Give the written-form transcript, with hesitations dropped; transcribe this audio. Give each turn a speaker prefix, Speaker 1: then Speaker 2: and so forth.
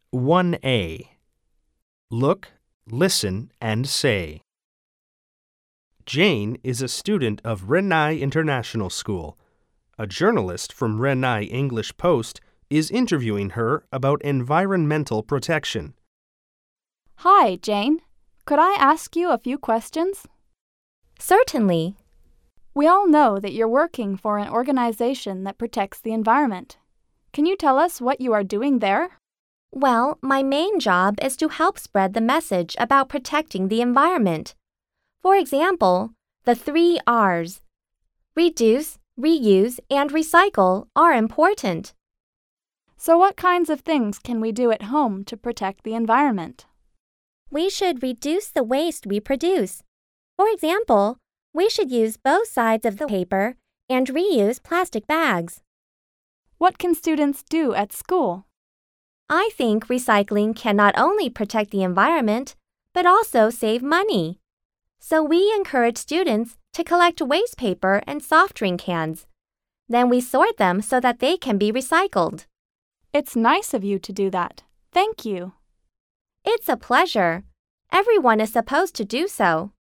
Speaker 1: 1A. Look, listen, and say. Jane is a student of Renai International School. A journalist from Renai English Post is interviewing her about environmental protection.
Speaker 2: Hi, Jane. Could I ask you a few questions?
Speaker 3: Certainly.
Speaker 2: We all know that you're working for an organization that protects the environment. Can you tell us what you are doing there?
Speaker 3: Well, my main job is to help spread the message about protecting the environment. For example, the 3 R's. Reduce, reuse, and recycle are important.
Speaker 2: So what kinds of things can we do at home to protect the environment?
Speaker 3: We should reduce the waste we produce. For example, we should use both sides of the paper and reuse plastic bags.
Speaker 2: What can students do at school?
Speaker 3: I think recycling can not only protect the environment, but also save money. So we encourage students to collect waste paper and soft drink cans. Then we sort them so that they can be recycled.
Speaker 2: It's nice of you to do that. Thank you.
Speaker 3: It's a pleasure. Everyone is supposed to do so.